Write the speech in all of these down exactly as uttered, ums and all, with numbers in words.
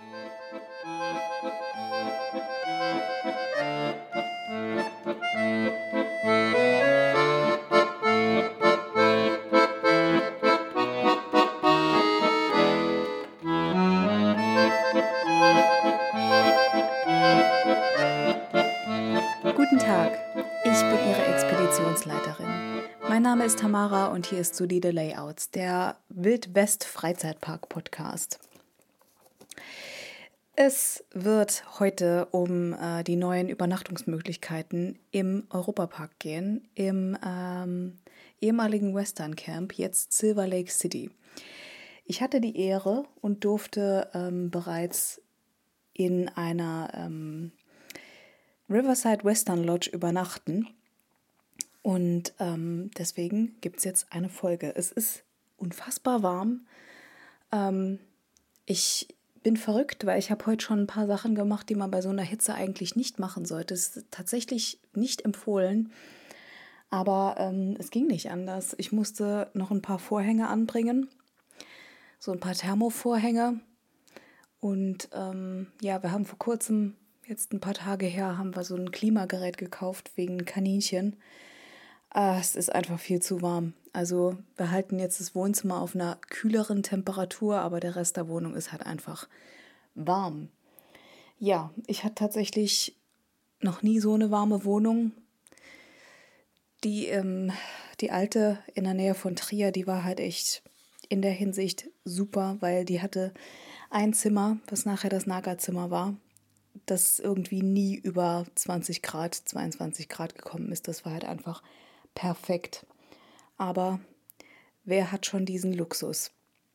Guten Tag, ich bin Ihre Expeditionsleiterin. Mein Name ist Tamara und hier ist Solide Layouts, der Wild-West-Freizeitpark-Podcast. Es wird heute um äh, die neuen Übernachtungsmöglichkeiten im Europapark gehen, im ähm, ehemaligen Western Camp, jetzt Silver Lake City. Ich hatte die Ehre und durfte ähm, bereits in einer ähm, Riverside Western Lodge übernachten. Und ähm, deswegen gibt es jetzt eine Folge. Es ist unfassbar warm. Ähm, ich bin verrückt, weil ich habe heute schon ein paar Sachen gemacht, die man bei so einer Hitze eigentlich nicht machen sollte. Es ist tatsächlich nicht empfohlen, aber ähm, es ging nicht anders. Ich musste noch ein paar Vorhänge anbringen, so ein paar Thermovorhänge. Und ähm, ja, wir haben vor kurzem, jetzt ein paar Tage her, haben wir so ein Klimagerät gekauft wegen Kaninchen. Ah, es ist einfach viel zu warm. Also wir halten jetzt das Wohnzimmer auf einer kühleren Temperatur, aber der Rest der Wohnung ist halt einfach warm. Ja, ich hatte tatsächlich noch nie so eine warme Wohnung. Die, ähm, die alte in der Nähe von Trier, die war halt echt in der Hinsicht super, weil die hatte ein Zimmer, was nachher das Nagerzimmer war, das irgendwie nie über zwanzig Grad, zweiundzwanzig Grad gekommen ist. Das war halt einfach perfekt. Aber wer hat schon diesen Luxus?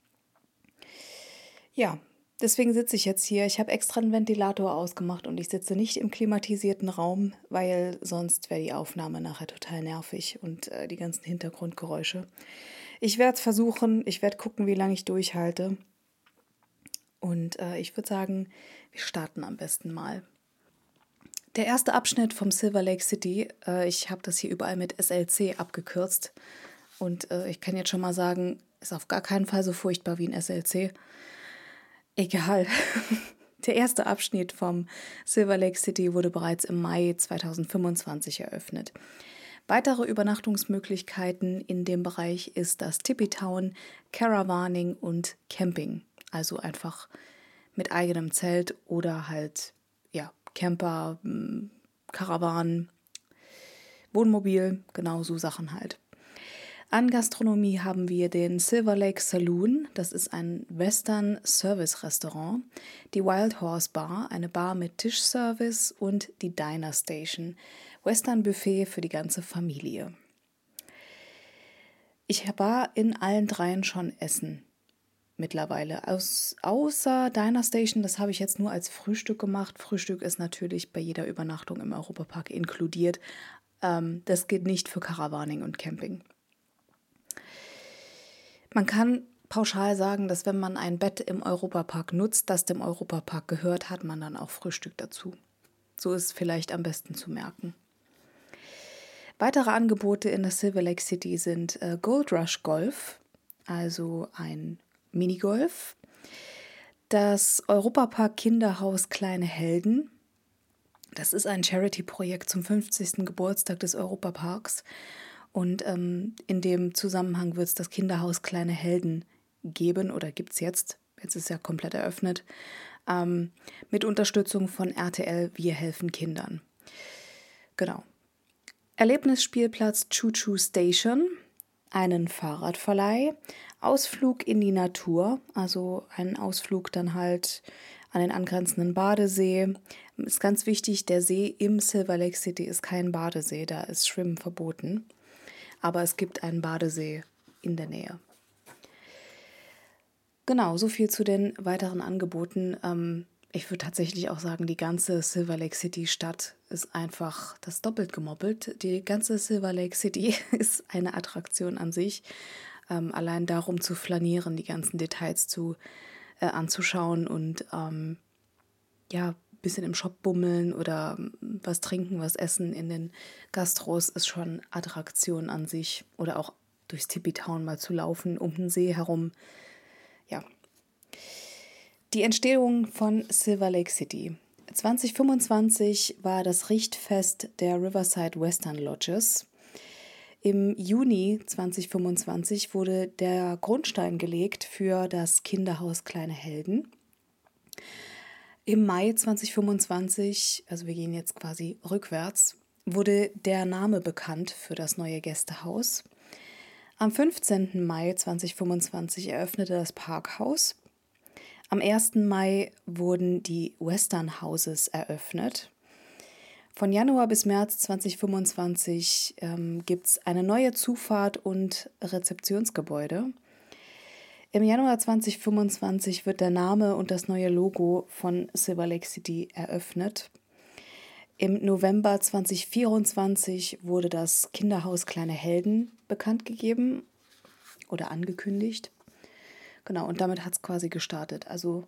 Ja, deswegen sitze ich jetzt hier. Ich habe extra einen Ventilator ausgemacht und ich sitze nicht im klimatisierten Raum, weil sonst wäre die Aufnahme nachher total nervig und äh, die ganzen Hintergrundgeräusche. Ich werde es versuchen, ich werde gucken, wie lange ich durchhalte. Und äh, ich würde sagen, wir starten am besten mal. Der erste Abschnitt vom Silver Lake City, äh, ich habe das hier überall mit S L C abgekürzt. Und äh, ich kann jetzt schon mal sagen, ist auf gar keinen Fall so furchtbar wie ein S L C. Egal. Der erste Abschnitt vom Silver Lake City wurde bereits im Mai zweitausendfünfundzwanzig eröffnet. Weitere Übernachtungsmöglichkeiten in dem Bereich ist das Tippy Town, Caravaning und Camping. Also einfach mit eigenem Zelt oder halt ja, Camper, Karawan, Wohnmobil, genau so Sachen halt. An Gastronomie haben wir den Silver Lake Saloon, das ist ein Western-Service-Restaurant, die Wild Horse Bar, eine Bar mit Tischservice und die Diner Station, Western-Buffet für die ganze Familie. Ich war in allen dreien schon essen mittlerweile, Aus, außer Diner Station, das habe ich jetzt nur als Frühstück gemacht. Frühstück ist natürlich bei jeder Übernachtung im Europapark inkludiert. Ähm, das gilt nicht für Caravaning und Camping. Man kann pauschal sagen, dass wenn man ein Bett im Europapark nutzt, das dem Europapark gehört, hat man dann auch Frühstück dazu. So ist vielleicht am besten zu merken. Weitere Angebote in der Silver Lake City sind äh, Gold Rush Golf, also ein Minigolf, das Europapark Kinderhaus Kleine Helden. Das ist ein Charity-Projekt zum fünfzigsten Geburtstag des Europaparks. Und ähm, in dem Zusammenhang wird es das Kinderhaus Kleine Helden geben oder gibt es jetzt, jetzt ist es ja komplett eröffnet, ähm, mit Unterstützung von R T L Wir helfen Kindern. Genau. Erlebnisspielplatz Choo Choo Station, einen Fahrradverleih, Ausflug in die Natur, also einen Ausflug dann halt an den angrenzenden Badesee. Ist ganz wichtig, der See im Silver Lake City ist kein Badesee, da ist Schwimmen verboten. Aber es gibt einen Badesee in der Nähe. Genau, so viel zu den weiteren Angeboten. Ähm, ich würde tatsächlich auch sagen, die ganze Silver Lake City Stadt ist einfach das doppelt gemoppelt. Die ganze Silver Lake City ist eine Attraktion an sich. Ähm, allein darum zu flanieren, die ganzen Details zu, äh, anzuschauen und ähm, ja, ein bisschen im Shop bummeln oder was trinken, was essen in den Gastros ist schon Attraktion an sich. Oder auch durchs Tippy Town mal zu laufen, um den See herum. Ja. Die Entstehung von Silver Lake City. zwanzig fünfundzwanzig war das Richtfest der Riverside Western Lodges. Im Juni zwanzig fünfundzwanzig wurde der Grundstein gelegt für das Kinderhaus Kleine Helden. Im Mai zwanzig fünfundzwanzig, also wir gehen jetzt quasi rückwärts, wurde der Name bekannt für das neue Gästehaus. Am fünfzehnten Mai zwanzig fünfundzwanzig eröffnete das Parkhaus. Am ersten Mai wurden die Western Houses eröffnet. Von Januar bis März zwanzig fünfundzwanzig ähm, gibt es eine neue Zufahrt und Rezeptionsgebäude. Im Januar zwanzig fünfundzwanzig wird der Name und das neue Logo von Silver Lake City eröffnet. Im November zwanzig vierundzwanzig wurde das Kinderhaus Kleine Helden bekannt gegeben oder angekündigt. Genau, und damit hat es quasi gestartet. Also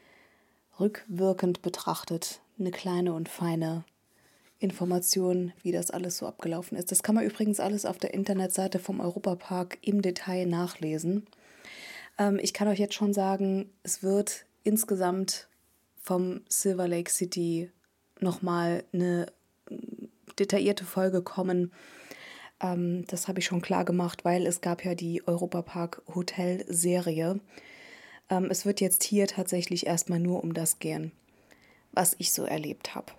rückwirkend betrachtet eine kleine und feine Information, wie das alles so abgelaufen ist. Das kann man übrigens alles auf der Internetseite vom Europapark im Detail nachlesen. Ähm, ich kann euch jetzt schon sagen, es wird insgesamt vom Silver Lake City nochmal eine detaillierte Folge kommen. Ähm, das habe ich schon klar gemacht, weil es gab ja die Europapark Hotel Serie. Ähm, es wird jetzt hier tatsächlich erstmal nur um das gehen, was ich so erlebt habe.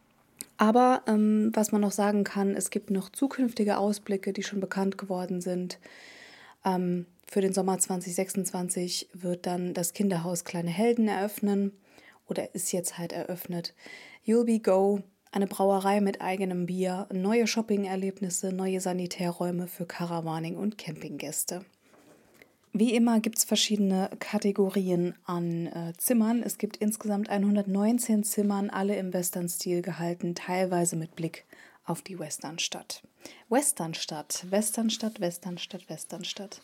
Aber ähm, was man noch sagen kann, es gibt noch zukünftige Ausblicke, die schon bekannt geworden sind. Ähm, für den Sommer zwanzig sechsundzwanzig wird dann das Kinderhaus Kleine Helden eröffnen oder ist jetzt halt eröffnet. You'll Be Go, eine Brauerei mit eigenem Bier, neue Shopping-Erlebnisse, neue Sanitärräume für Caravaning und Campinggäste. Wie immer gibt es verschiedene Kategorien an äh, Zimmern. Es gibt insgesamt hundertneunzehn Zimmern, alle im Western-Stil gehalten, teilweise mit Blick auf die Westernstadt. Westernstadt, Westernstadt, Westernstadt, Westernstadt.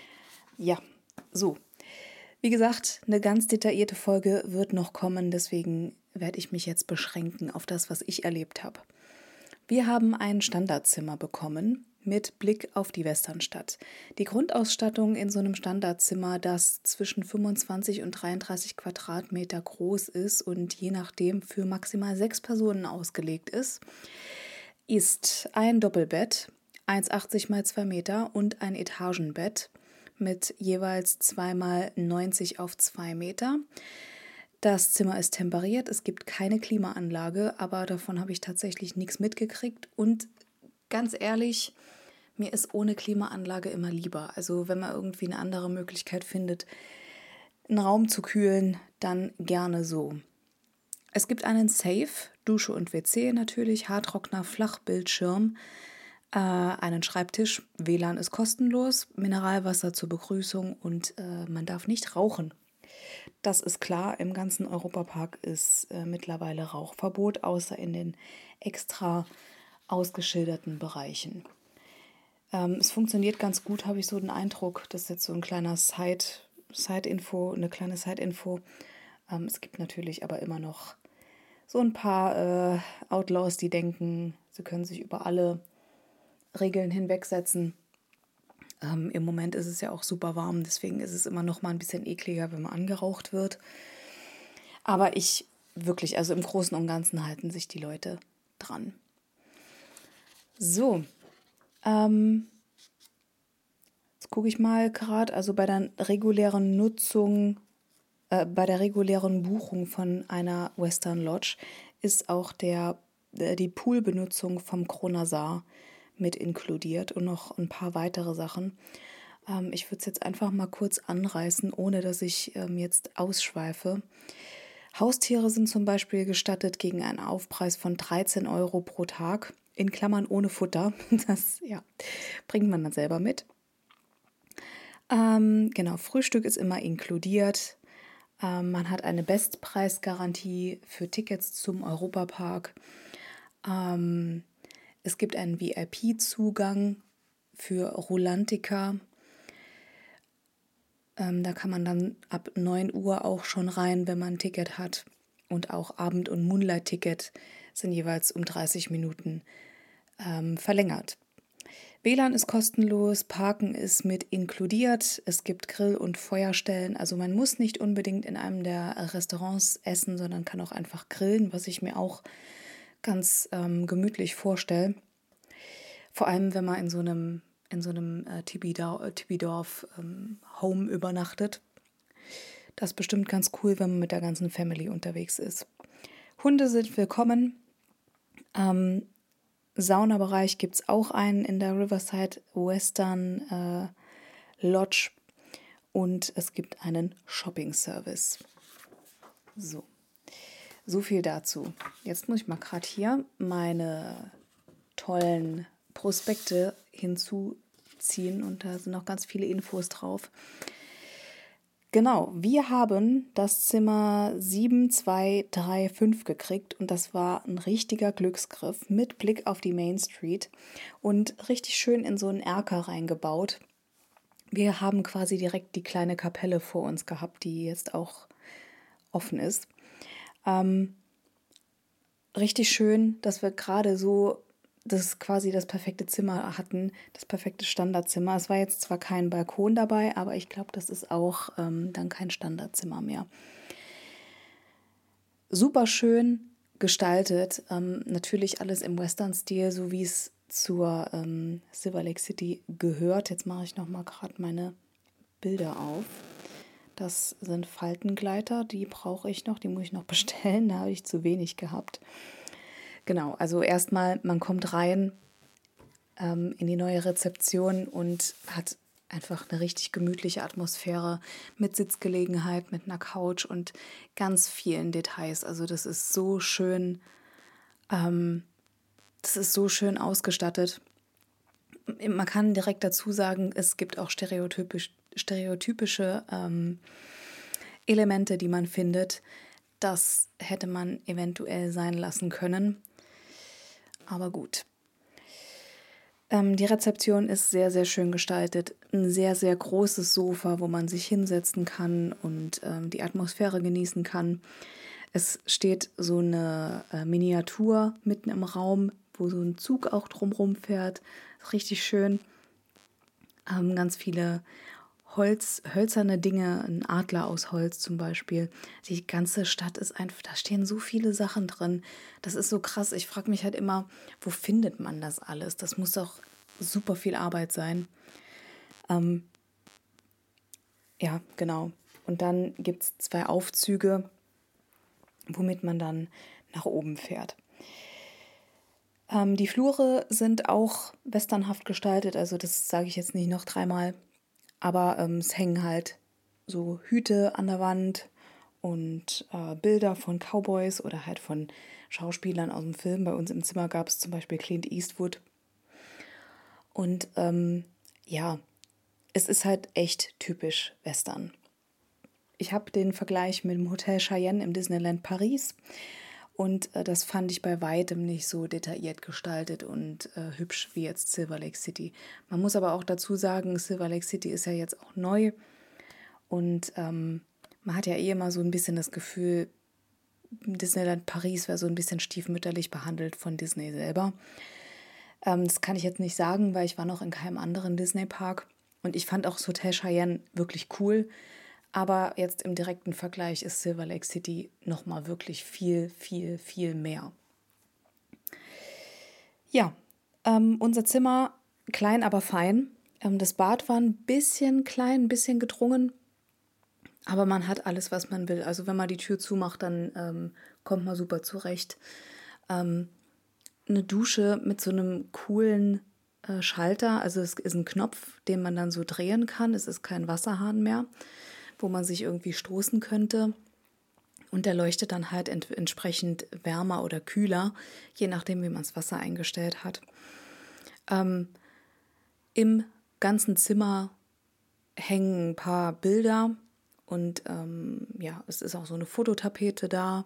Ja, so. Wie gesagt, eine ganz detaillierte Folge wird noch kommen, deswegen werde ich mich jetzt beschränken auf das, was ich erlebt habe. Wir haben ein Standardzimmer bekommen mit Blick auf die Westernstadt. Die Grundausstattung in so einem Standardzimmer, das zwischen fünfundzwanzig und dreiunddreißig Quadratmeter groß ist und je nachdem für maximal sechs Personen ausgelegt ist, ist ein Doppelbett, eins Komma achtzig mal zwei Meter und ein Etagenbett mit jeweils zwei mal neunzig auf zwei Meter. Das Zimmer ist temperiert, es gibt keine Klimaanlage, aber davon habe ich tatsächlich nichts mitgekriegt. Und ganz ehrlich, mir ist ohne Klimaanlage immer lieber. Also wenn man irgendwie eine andere Möglichkeit findet, einen Raum zu kühlen, dann gerne so. Es gibt einen Safe, Dusche und W C natürlich, Haartrockner, Flachbildschirm, äh, einen Schreibtisch, W L A N ist kostenlos, Mineralwasser zur Begrüßung und äh, man darf nicht rauchen. Das ist klar, im ganzen Europapark ist äh, mittlerweile Rauchverbot, außer in den extra ausgeschilderten Bereichen. Ähm, es funktioniert ganz gut, habe ich so den Eindruck. Das ist jetzt so ein kleiner Side, Side-Info, eine kleine Side-Info. Ähm, es gibt natürlich aber immer noch so ein paar äh, Outlaws, die denken, sie können sich über alle Regeln hinwegsetzen. Ähm, Im Moment ist es ja auch super warm, deswegen ist es immer noch mal ein bisschen ekliger, wenn man angeraucht wird. Aber ich wirklich, also im Großen und Ganzen halten sich die Leute dran. So, ähm, jetzt gucke ich mal gerade, also bei der regulären Nutzung, äh, bei der regulären Buchung von einer Western Lodge ist auch der, äh, die Poolbenutzung vom Kronasar mit inkludiert und noch ein paar weitere Sachen. Ähm, ich würde es jetzt einfach mal kurz anreißen, ohne dass ich ähm, jetzt ausschweife. Haustiere sind zum Beispiel gestattet gegen einen Aufpreis von dreizehn Euro pro Tag, in Klammern ohne Futter. Das ja, bringt man dann selber mit. Ähm, genau, Frühstück ist immer inkludiert. Ähm, man hat eine Bestpreisgarantie für Tickets zum Europapark. Ähm, Es gibt einen V I P-Zugang für Rulantica. Ähm, da kann man dann ab neun Uhr auch schon rein, wenn man ein Ticket hat. Und auch Abend- und Moonlight-Ticket sind jeweils um dreißig Minuten ähm, verlängert. W L A N ist kostenlos, Parken ist mit inkludiert, es gibt Grill- und Feuerstellen, also man muss nicht unbedingt in einem der Restaurants essen, sondern kann auch einfach grillen, was ich mir auch ganz ähm, gemütlich vorstelle. Vor allem, wenn man in so einem, in so einem äh, Tibi-Dorf ähm, Home übernachtet. Das ist bestimmt ganz cool, wenn man mit der ganzen Family unterwegs ist. Hunde sind willkommen. Ähm, Saunabereich gibt es auch einen in der Riverside Western äh, Lodge und es gibt einen Shopping-Service. So, so viel dazu. Jetzt muss ich mal gerade hier meine tollen Prospekte hinzuziehen und da sind noch ganz viele Infos drauf. Genau, wir haben das Zimmer sieben zwei drei fünf gekriegt und das war ein richtiger Glücksgriff mit Blick auf die Main Street und richtig schön in so einen Erker reingebaut. Wir haben quasi direkt die kleine Kapelle vor uns gehabt, die jetzt auch offen ist. Ähm, richtig schön, dass wir gerade so das quasi das perfekte Zimmer hatten, das perfekte Standardzimmer. Es war jetzt zwar kein Balkon dabei, aber ich glaube, das ist auch ähm, dann kein Standardzimmer mehr. Super schön gestaltet, ähm, natürlich alles im Western-Stil, so wie es zur ähm, Silver Lake City gehört. Jetzt mache ich noch mal gerade meine Bilder auf. Das sind Faltengleiter, die brauche ich noch, die muss ich noch bestellen, da habe ich zu wenig gehabt. Genau, also erstmal, man kommt rein ähm, in die neue Rezeption und hat einfach eine richtig gemütliche Atmosphäre mit Sitzgelegenheit, mit einer Couch und ganz vielen Details. Also das ist so schön, ähm, das ist so schön ausgestattet. Man kann direkt dazu sagen, es gibt auch stereotypisch, stereotypische ähm, Elemente, die man findet. Das hätte man eventuell sein lassen können. Aber gut. Ähm, die Rezeption ist sehr, sehr schön gestaltet. Ein sehr, sehr großes Sofa, wo man sich hinsetzen kann und ähm, die Atmosphäre genießen kann. Es steht so eine äh, Miniatur mitten im Raum, wo so ein Zug auch drumherum fährt. Richtig schön. Ähm, ganz viele Holz, hölzerne Dinge, ein Adler aus Holz zum Beispiel. Die ganze Stadt ist einfach, da stehen so viele Sachen drin. Das ist so krass. Ich frage mich halt immer, wo findet man das alles? Das muss doch super viel Arbeit sein. Ähm, ja, genau. Und dann gibt es zwei Aufzüge, womit man dann nach oben fährt. Ähm, die Flure sind auch westernhaft gestaltet, also das sage ich jetzt nicht noch dreimal. Aber ähm, es hängen halt so Hüte an der Wand und äh, Bilder von Cowboys oder halt von Schauspielern aus dem Film. Bei uns im Zimmer gab es zum Beispiel Clint Eastwood. Und ähm, ja, es ist halt echt typisch Western. Ich habe den Vergleich mit dem Hotel Cheyenne im Disneyland Paris. Und äh, das fand ich bei weitem nicht so detailliert gestaltet und äh, hübsch wie jetzt Silver Lake City. Man muss aber auch dazu sagen, Silver Lake City ist ja jetzt auch neu. Und ähm, man hat ja eh immer so ein bisschen das Gefühl, Disneyland Paris wäre so ein bisschen stiefmütterlich behandelt von Disney selber. Ähm, das kann ich jetzt nicht sagen, weil ich war noch in keinem anderen Disney-Park. Und ich fand auch das Hotel Cheyenne wirklich cool. Aber jetzt im direkten Vergleich ist Silver Lake City nochmal wirklich viel, viel, viel mehr. Ja, ähm, unser Zimmer klein, aber fein. Ähm, das Bad war ein bisschen klein, ein bisschen gedrungen. Aber man hat alles, was man will. Also wenn man die Tür zumacht, dann ähm, kommt man super zurecht. Ähm, eine Dusche mit so einem coolen äh, Schalter. Also es ist ein Knopf, den man dann so drehen kann. Es ist kein Wasserhahn mehr, wo man sich irgendwie stoßen könnte. Und der leuchtet dann halt ent- entsprechend wärmer oder kühler, je nachdem, wie man das Wasser eingestellt hat. Ähm, Im ganzen Zimmer hängen ein paar Bilder und ähm, ja, es ist auch so eine Fototapete da.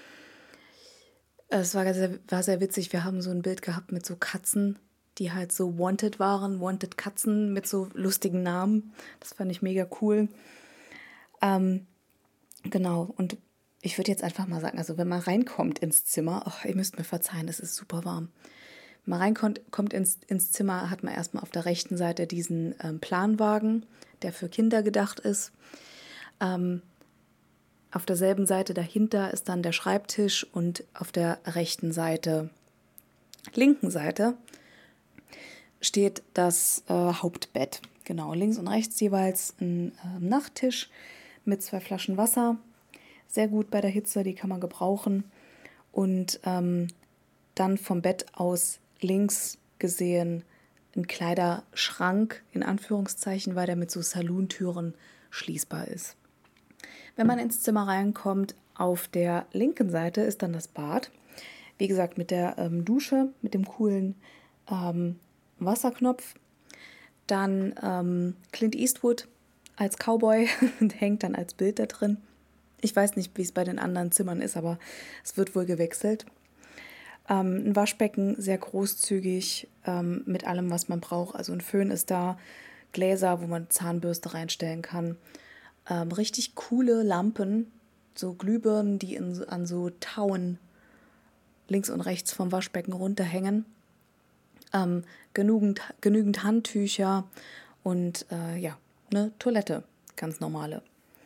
Es war sehr, war sehr witzig. Wir haben so ein Bild gehabt mit so Katzen, die halt so Wanted waren, Wanted Katzen mit so lustigen Namen. Das fand ich mega cool. Ähm, genau, und ich würde jetzt einfach mal sagen, also wenn man reinkommt ins Zimmer, oh, ihr müsst mir verzeihen, es ist super warm. Man reinkommt kommt ins, ins Zimmer, hat man erstmal auf der rechten Seite diesen ähm, Planwagen, der für Kinder gedacht ist. Ähm, auf derselben Seite dahinter ist dann der Schreibtisch und auf der rechten Seite, linken Seite, steht das äh, Hauptbett. Genau, links und rechts jeweils ein äh, Nachttisch mit zwei Flaschen Wasser. Sehr gut bei der Hitze, die kann man gebrauchen. Und ähm, dann vom Bett aus links gesehen ein Kleiderschrank, in Anführungszeichen, weil der mit so Salontüren schließbar ist. Wenn man ins Zimmer reinkommt, auf der linken Seite ist dann das Bad. Wie gesagt, mit der ähm, Dusche, mit dem coolen ähm, Wasserknopf. Dann ähm, Clint Eastwood als Cowboy und hängt dann als Bild da drin. Ich weiß nicht, wie es bei den anderen Zimmern ist, aber es wird wohl gewechselt. Ähm, ein Waschbecken, sehr großzügig, ähm, mit allem, was man braucht. Also ein Föhn ist da, Gläser, wo man Zahnbürste reinstellen kann. Ähm, richtig coole Lampen, so Glühbirnen, die in, an so Tauen links und rechts vom Waschbecken runterhängen. Ähm, genügend, genügend Handtücher und äh, ja, eine Toilette, ganz normale.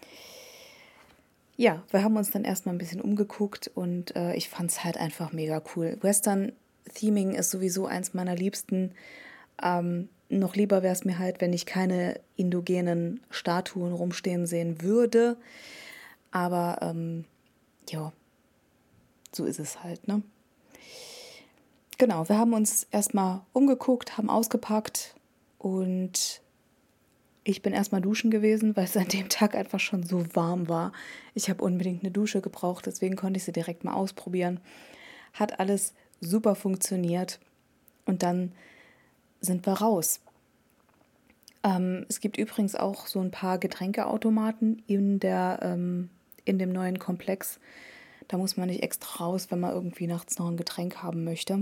Ja, wir haben uns dann erstmal ein bisschen umgeguckt und äh, ich fand es halt einfach mega cool. Western-Theming ist sowieso eins meiner Liebsten. Ähm, noch lieber wäre es mir halt, wenn ich keine indogenen Statuen rumstehen sehen würde. Aber ähm, ja, so ist es halt, ne? Genau, wir haben uns erstmal umgeguckt, haben ausgepackt und ich bin erstmal duschen gewesen, weil es an dem Tag einfach schon so warm war. Ich habe unbedingt eine Dusche gebraucht, deswegen konnte ich sie direkt mal ausprobieren. Hat alles super funktioniert und dann sind wir raus. Ähm, es gibt übrigens auch so ein paar Getränkeautomaten in, der, ähm, in dem neuen Komplex. Da muss man nicht extra raus, wenn man irgendwie nachts noch ein Getränk haben möchte.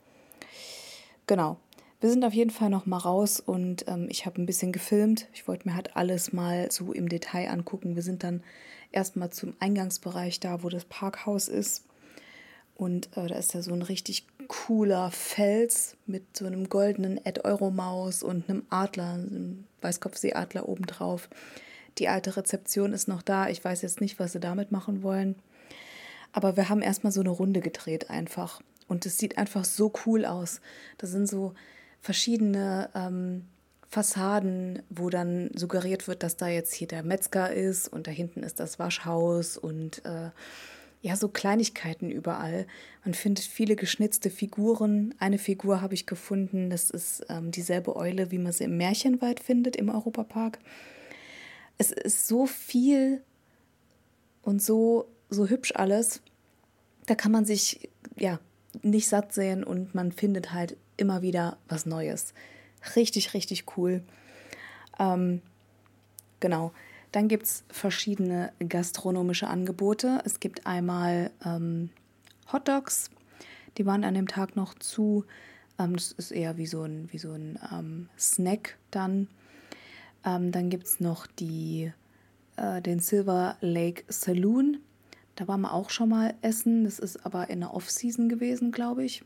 Genau. Wir sind auf jeden Fall noch mal raus und ähm, ich habe ein bisschen gefilmt. Ich wollte mir halt alles mal so im Detail angucken. Wir sind dann erstmal zum Eingangsbereich da, wo das Parkhaus ist. Und äh, da ist ja so ein richtig cooler Fels mit so einem goldenen Ed-Euro-Maus und einem Adler, einem Weißkopfseeadler obendrauf. Die alte Rezeption ist noch da. Ich weiß jetzt nicht, was sie damit machen wollen. Aber wir haben erstmal so eine Runde gedreht einfach. Und es sieht einfach so cool aus. Da sind so verschiedene ähm, Fassaden, wo dann suggeriert wird, dass da jetzt hier der Metzger ist und da hinten ist das Waschhaus und äh, ja, so Kleinigkeiten überall. Man findet viele geschnitzte Figuren. Eine Figur habe ich gefunden, das ist ähm, dieselbe Eule, wie man sie im Märchenwald findet, im Europapark. Es ist so viel und so, so hübsch alles. Da kann man sich ja nicht satt sehen und man findet halt immer wieder was Neues. Richtig, richtig cool. Ähm, genau. Dann gibt es verschiedene gastronomische Angebote. Es gibt einmal ähm, Hotdogs, die waren an dem Tag noch zu. Ähm, das ist eher wie so ein, wie so ein ähm, Snack dann. Ähm, dann gibt es noch die, äh, den Silver Lake Saloon. Da waren wir auch schon mal essen. Das ist aber in der Off-Season gewesen, glaube ich.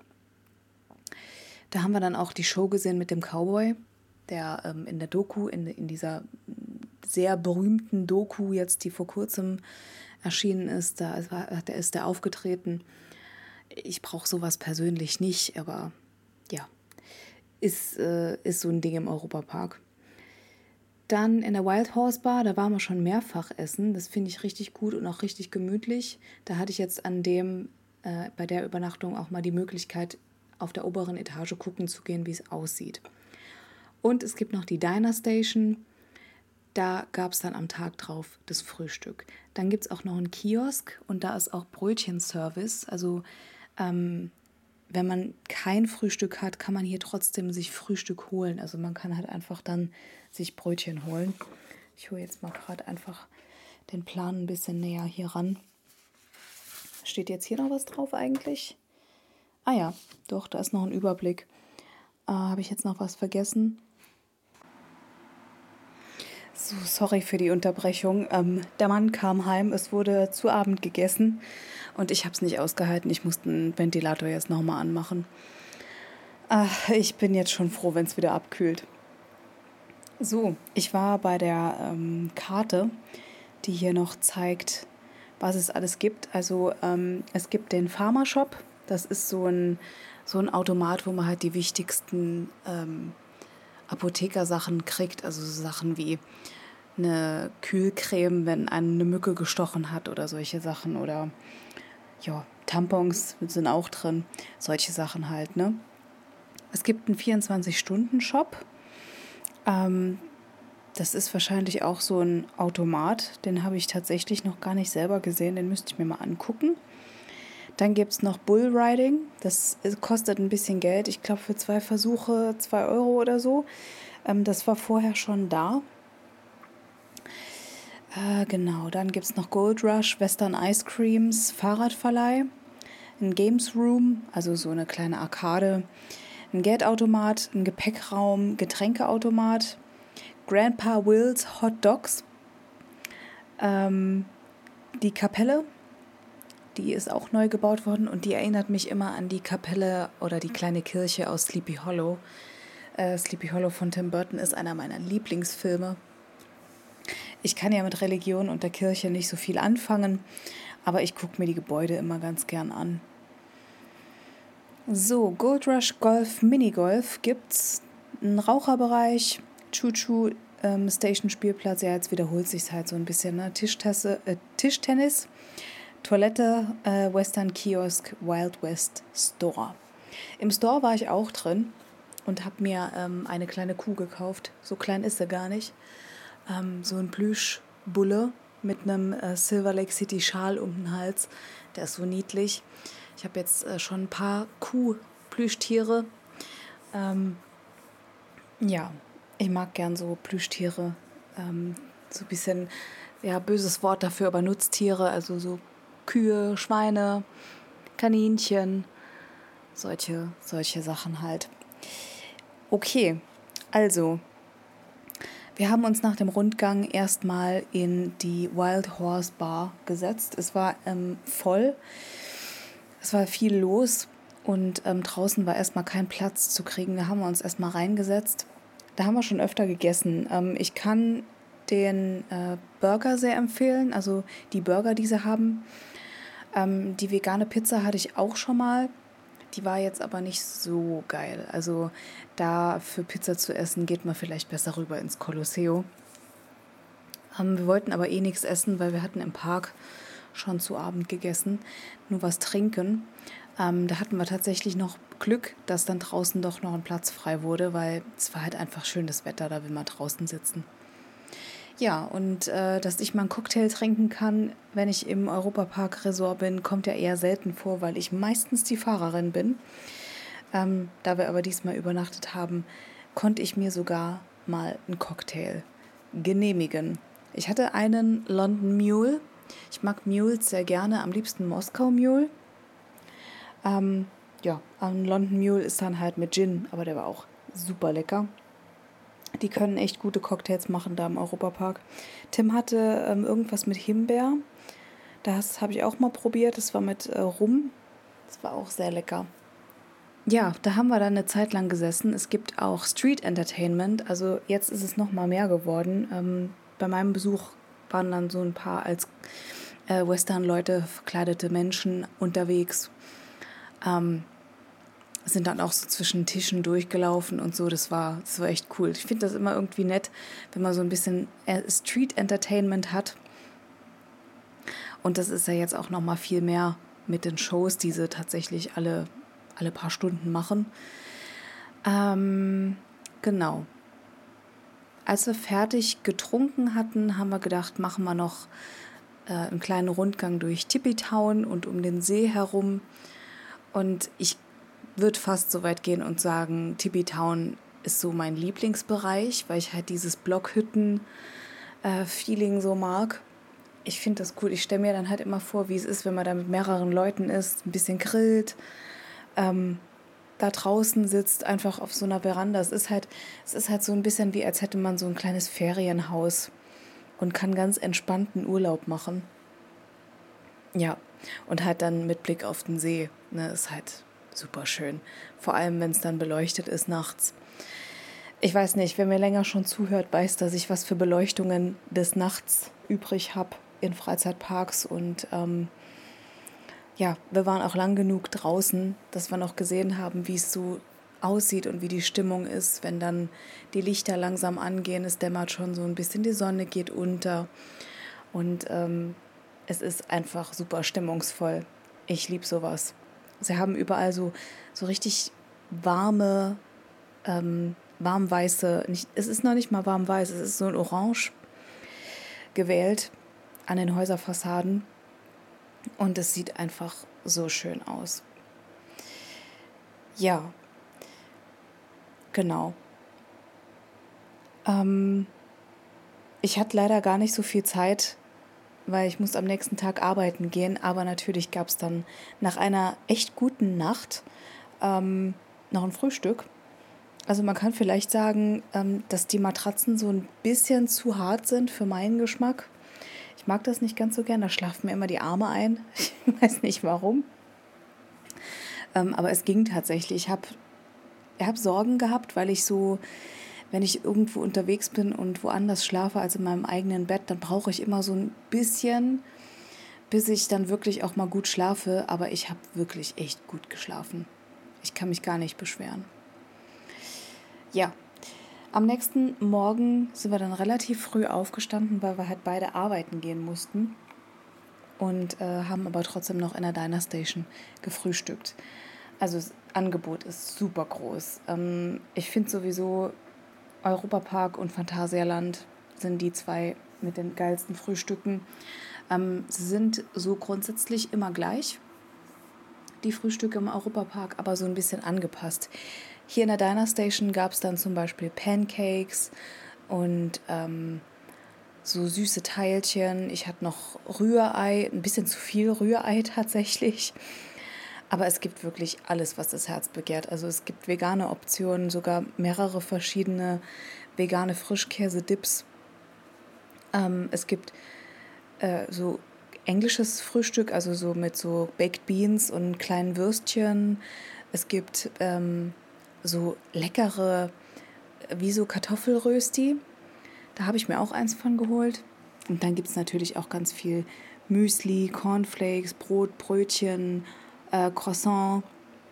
Da haben wir dann auch die Show gesehen mit dem Cowboy, der ähm, in der Doku, in, in dieser sehr berühmten Doku jetzt, die vor kurzem erschienen ist, da ist, da ist der aufgetreten. Ich brauche sowas persönlich nicht, aber ja, ist, äh, ist so ein Ding im Europapark. Dann in der Wild Horse Bar, da waren wir schon mehrfach essen. Das finde ich richtig gut und auch richtig gemütlich. Da hatte ich jetzt an dem, äh, bei der Übernachtung auch mal die Möglichkeit, auf der oberen Etage gucken zu gehen, wie es aussieht. Und es gibt noch die Diner Station. Da gab es dann am Tag drauf das Frühstück. Dann gibt es auch noch einen Kiosk und da ist auch Brötchenservice. Also ähm, wenn man kein Frühstück hat, kann man hier trotzdem sich Frühstück holen. Also man kann halt einfach dann sich Brötchen holen. Ich hole jetzt mal gerade einfach den Plan ein bisschen näher hier ran. Steht jetzt hier noch was drauf eigentlich? Ah ja, doch, da ist noch ein Überblick. Äh, habe ich jetzt noch was vergessen? So, sorry für die Unterbrechung. Ähm, der Mann kam heim, es wurde zu Abend gegessen und ich habe es nicht ausgehalten. Ich musste den Ventilator jetzt nochmal anmachen. Ach, ich bin jetzt schon froh, wenn es wieder abkühlt. So, ich war bei der ähm, Karte, die hier noch zeigt, was es alles gibt. Also ähm, es gibt den Pharma-Shop. Das ist so ein, so ein Automat, wo man halt die wichtigsten ähm, Apothekersachen kriegt. Also so Sachen wie eine Kühlcreme, wenn einen eine Mücke gestochen hat oder solche Sachen. Oder ja, Tampons sind auch drin. Solche Sachen halt, ne? Es gibt einen vierundzwanzig-Stunden-Shop. Ähm, das ist wahrscheinlich auch so ein Automat. Den habe ich tatsächlich noch gar nicht selber gesehen. Den müsste ich mir mal angucken. Dann gibt es noch Bullriding. Das kostet ein bisschen Geld. Ich glaube, für zwei Versuche zwei Euro oder so. Ähm, das war vorher schon da. Äh, genau, dann gibt es noch Gold Rush, Western Ice Creams, Fahrradverleih, ein Games Room, also so eine kleine Arkade, ein Geldautomat, ein Gepäckraum, Getränkeautomat, Grandpa Will's Hot Dogs, ähm, die Kapelle, die ist auch neu gebaut worden und die erinnert mich immer an die Kapelle oder die kleine Kirche aus Sleepy Hollow. Äh, Sleepy Hollow von Tim Burton ist einer meiner Lieblingsfilme. Ich kann ja mit Religion und der Kirche nicht so viel anfangen, aber ich gucke mir die Gebäude immer ganz gern an. So, Gold Rush Golf Minigolf gibt's, einen Raucherbereich, Choo-Choo ähm, Station Spielplatz, ja, jetzt wiederholt sich halt so ein bisschen, ne? Tischtesse, äh, Tischtennis, Toilette, äh, Western Kiosk, Wild West Store. Im Store war ich auch drin und habe mir ähm, eine kleine Kuh gekauft. So klein ist sie gar nicht. Ähm, so ein Plüschbulle mit einem äh, Silver Lake City Schal um den Hals. Der ist so niedlich. Ich habe jetzt äh, schon ein paar Kuh-Plüschtiere. Ähm, ja, ich mag gern so Plüschtiere. Ähm, so ein bisschen, ja, böses Wort dafür, aber Nutztiere. Also so Kühe, Schweine, Kaninchen. Solche, solche Sachen halt. Okay, also wir haben uns nach dem Rundgang erstmal in die Wild Horse Bar gesetzt. Es war ähm, voll, es war viel los und ähm, draußen war erstmal kein Platz zu kriegen. Da haben wir uns erstmal reingesetzt. Da haben wir schon öfter gegessen. Ähm, ich kann den äh, Burger sehr empfehlen, also die Burger, die sie haben. Ähm, die vegane Pizza hatte ich auch schon mal. Die war jetzt aber nicht so geil. Also da für Pizza zu essen, geht man vielleicht besser rüber ins Colosseo. Ähm, wir wollten aber eh nichts essen, weil wir hatten im Park schon zu Abend gegessen. Nur was trinken. Ähm, da hatten wir tatsächlich noch Glück, dass dann draußen doch noch ein Platz frei wurde, weil es war halt einfach schönes Wetter, da will man draußen sitzen. Ja, und äh, dass ich mal einen Cocktail trinken kann, wenn ich im Europapark Resort bin, kommt ja eher selten vor, weil ich meistens die Fahrerin bin. Ähm, da wir aber diesmal übernachtet haben, konnte ich mir sogar mal einen Cocktail genehmigen. Ich hatte einen London Mule. Ich mag Mules sehr gerne, am liebsten Moskau Mule. Ähm, ja, ein London Mule ist dann halt mit Gin, aber der war auch super lecker. Die können echt gute Cocktails machen da im Europapark. Tim hatte ähm, irgendwas mit Himbeer. Das habe ich auch mal probiert. Das war mit äh, Rum. Das war auch sehr lecker. Ja, da haben wir dann eine Zeit lang gesessen. Es gibt auch Street Entertainment. Also jetzt ist es noch mal mehr geworden. Ähm, bei meinem Besuch waren dann so ein paar als äh, Western-Leute verkleidete Menschen unterwegs. Ähm, sind dann auch so zwischen Tischen durchgelaufen und so. Das war, das war echt cool. Ich finde das immer irgendwie nett, wenn man so ein bisschen Street Entertainment hat. Und das ist ja jetzt auch noch mal viel mehr mit den Shows, die sie tatsächlich alle, alle paar Stunden machen. Ähm, genau. Als wir fertig getrunken hatten, haben wir gedacht, machen wir noch äh, einen kleinen Rundgang durch Tippy Town und um den See herum. Und ich würde fast so weit gehen und sagen, Tippy Town ist so mein Lieblingsbereich, weil ich halt dieses Blockhütten-Feeling so mag. Ich finde das cool. Ich stelle mir dann halt immer vor, wie es ist, wenn man da mit mehreren Leuten ist, ein bisschen grillt, ähm, da draußen sitzt, einfach auf so einer Veranda. Es ist halt, es ist halt so ein bisschen wie, als hätte man so ein kleines Ferienhaus und kann ganz entspannten Urlaub machen. Ja, und halt dann mit Blick auf den See. Ne, ist halt super schön. Vor allem, wenn es dann beleuchtet ist nachts. Ich weiß nicht, wer mir länger schon zuhört, weiß, dass ich was für Beleuchtungen des Nachts übrig habe in Freizeitparks. Und ähm, ja, wir waren auch lang genug draußen, dass wir noch gesehen haben, wie es so aussieht und wie die Stimmung ist, wenn dann die Lichter langsam angehen. Es dämmert schon so ein bisschen, die Sonne geht unter. Und ähm, es ist einfach super stimmungsvoll. Ich liebe sowas. Sie haben überall so, so richtig warme, ähm, warmweiße, nicht, es ist noch nicht mal warmweiß, es ist so ein Orange gewählt an den Häuserfassaden. Und es sieht einfach so schön aus. Ja, genau. Ähm, ich hatte leider gar nicht so viel Zeit, weil ich musste am nächsten Tag arbeiten gehen. Aber natürlich gab es dann nach einer echt guten Nacht ähm, noch ein Frühstück. Also man kann vielleicht sagen, ähm, dass die Matratzen so ein bisschen zu hart sind für meinen Geschmack. Ich mag das nicht ganz so gern, da schlafen mir immer die Arme ein. Ich weiß nicht warum. Ähm, aber es ging tatsächlich. Ich habe ich hab Sorgen gehabt, weil ich so, wenn ich irgendwo unterwegs bin und woanders schlafe als in meinem eigenen Bett, dann brauche ich immer so ein bisschen, bis ich dann wirklich auch mal gut schlafe. Aber ich habe wirklich echt gut geschlafen. Ich kann mich gar nicht beschweren. Ja, am nächsten Morgen sind wir dann relativ früh aufgestanden, weil wir halt beide arbeiten gehen mussten und äh, haben aber trotzdem noch in der Diner Station gefrühstückt. Also das Angebot ist super groß. Ähm, ich finde sowieso Europapark und Phantasialand sind die zwei mit den geilsten Frühstücken. Ähm, sie sind so grundsätzlich immer gleich, die Frühstücke im Europapark, aber so ein bisschen angepasst. Hier in der Diner Station gab es dann zum Beispiel Pancakes und ähm, so süße Teilchen. Ich hatte noch Rührei, ein bisschen zu viel Rührei tatsächlich. Aber es gibt wirklich alles, was das Herz begehrt. Also es gibt vegane Optionen, sogar mehrere verschiedene vegane Frischkäse-Dips. Ähm, es gibt äh, so englisches Frühstück, also so mit so Baked Beans und kleinen Würstchen. Es gibt ähm, so leckere, wie so Kartoffelrösti. Da habe ich mir auch eins von geholt. Und dann gibt es natürlich auch ganz viel Müsli, Cornflakes, Brot, Brötchen, äh, Croissant.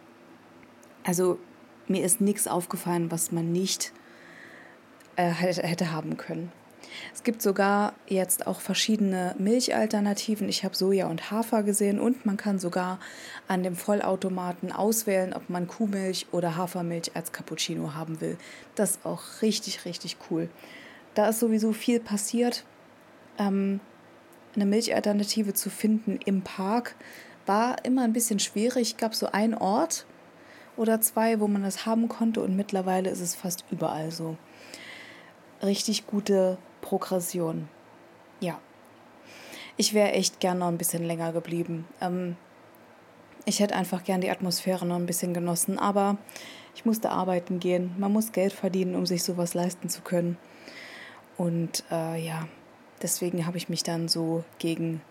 Also mir ist nichts aufgefallen, was man nicht äh, hätte, hätte haben können. Es gibt sogar jetzt auch verschiedene Milchalternativen. Ich habe Soja und Hafer gesehen und man kann sogar an dem Vollautomaten auswählen, ob man Kuhmilch oder Hafermilch als Cappuccino haben will. Das ist auch richtig, richtig cool. Da ist sowieso viel passiert. Ähm, eine Milchalternative zu finden im Park war immer ein bisschen schwierig. Es gab so einen Ort oder zwei, wo man das haben konnte und mittlerweile ist es fast überall so. Richtig gute Progression. Ja, ich wäre echt gern noch ein bisschen länger geblieben. Ähm, ich hätte einfach gern die Atmosphäre noch ein bisschen genossen, aber ich musste arbeiten gehen. Man muss Geld verdienen, um sich sowas leisten zu können. Und äh, ja, deswegen habe ich mich dann so gegen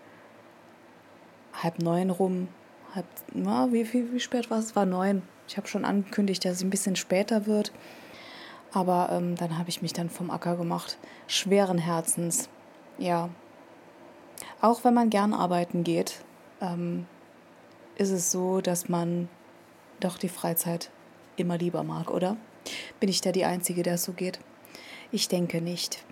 halb neun rum, halb, na, wie, wie, wie spät war es? Es war neun. Ich habe schon angekündigt, dass es ein bisschen später wird. Aber ähm, dann habe ich mich dann vom Acker gemacht. Schweren Herzens, ja. Auch wenn man gern arbeiten geht, ähm, ist es so, dass man doch die Freizeit immer lieber mag, oder? Bin ich da die Einzige, der es so geht? Ich denke nicht.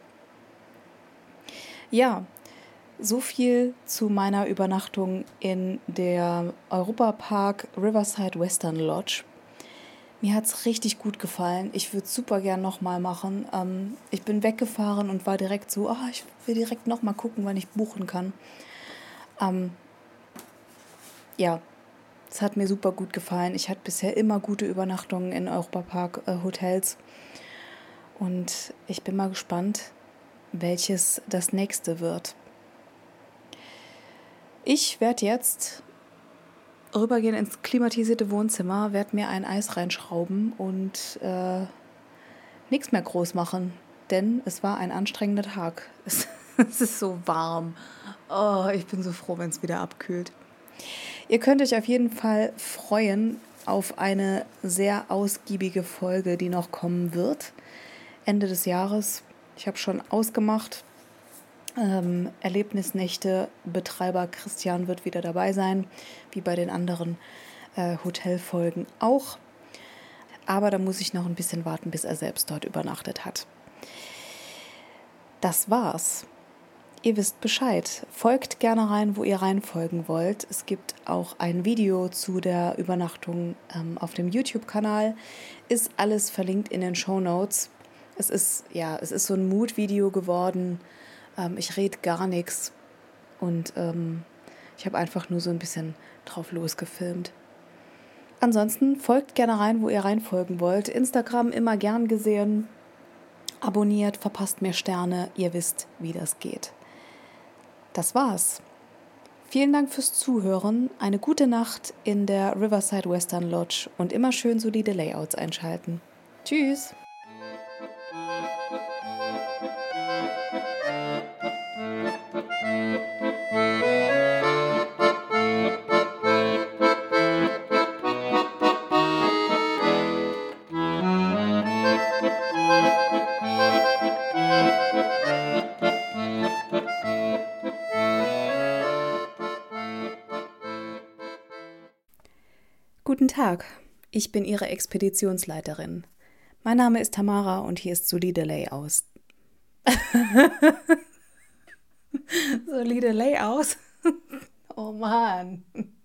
Ja, so viel zu meiner Übernachtung in der Europapark Riverside Western Lodge. Mir hat es richtig gut gefallen. Ich würde es super gern nochmal machen. Ähm, ich bin weggefahren und war direkt so, oh, ich will direkt nochmal gucken, wann ich buchen kann. Ähm, ja, es hat mir super gut gefallen. Ich hatte bisher immer gute Übernachtungen in Europapark-Hotels. Äh, und ich bin mal gespannt, welches das nächste wird. Ich werde jetzt rübergehen ins klimatisierte Wohnzimmer, werde mir ein Eis reinschrauben und äh, nichts mehr groß machen, denn es war ein anstrengender Tag. Es, es ist so warm. Oh, ich bin so froh, wenn es wieder abkühlt. Ihr könnt euch auf jeden Fall freuen auf eine sehr ausgiebige Folge, die noch kommen wird, Ende des Jahres. Ich habe schon ausgemacht, ähm, Erlebnisnächte, Betreiber Christian wird wieder dabei sein, wie bei den anderen äh, Hotelfolgen auch. Aber da muss ich noch ein bisschen warten, bis er selbst dort übernachtet hat. Das war's. Ihr wisst Bescheid. Folgt gerne rein, wo ihr reinfolgen wollt. Es gibt auch ein Video zu der Übernachtung ähm, auf dem YouTube-Kanal. Ist alles verlinkt in den Shownotes. Es ist, ja, es ist so ein Mood-Video geworden. Ähm, ich rede gar nichts. Und ähm, ich habe einfach nur so ein bisschen drauf losgefilmt. Ansonsten folgt gerne rein, wo ihr reinfolgen wollt. Instagram immer gern gesehen. Abonniert, verpasst mir Sterne. Ihr wisst, wie das geht. Das war's. Vielen Dank fürs Zuhören. Eine gute Nacht in der Riverside Western Lodge und immer schön solide Layouts einschalten. Tschüss! Guten Tag, ich bin Ihre Expeditionsleiterin. Mein Name ist Tamara und hier ist solide Layouts. solide Layouts? Oh Mann.